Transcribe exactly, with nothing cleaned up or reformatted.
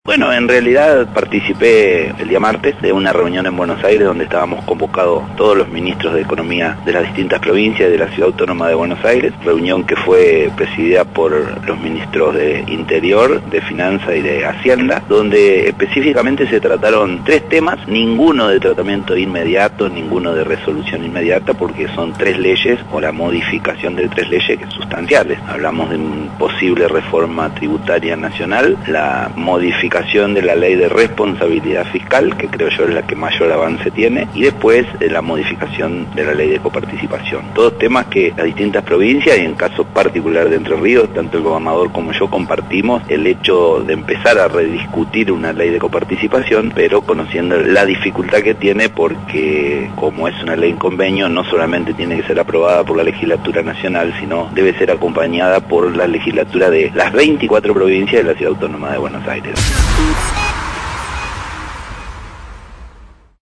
Bueno, en realidad participé el día martes de una reunión en Buenos Aires donde estábamos convocados todos los ministros de Economía de las distintas provincias y de la Ciudad Autónoma de Buenos Aires, reunión que fue presidida por los ministros de Interior, de Finanza y de Hacienda, donde específicamente se trataron tres temas, ninguno de tratamiento inmediato, ninguno de resolución inmediata, porque son tres leyes o la modificación de tres leyes que sustanciales. Hablamos de una posible reforma tributaria nacional, la modificación de la ley de responsabilidad fiscal, que creo yo es la que mayor avance tiene, y después de la modificación de la ley de coparticipación. Todos temas que las distintas provincias, y en caso particular de Entre Ríos, tanto el gobernador como yo compartimos el hecho de empezar a rediscutir una ley de coparticipación, pero conociendo la dificultad que tiene, porque como es una ley en convenio, no solamente tiene que ser aprobada por la legislatura nacional, sino debe ser acompañada por la legislatura de las veinticuatro provincias de la Ciudad Autónoma de Buenos Aires.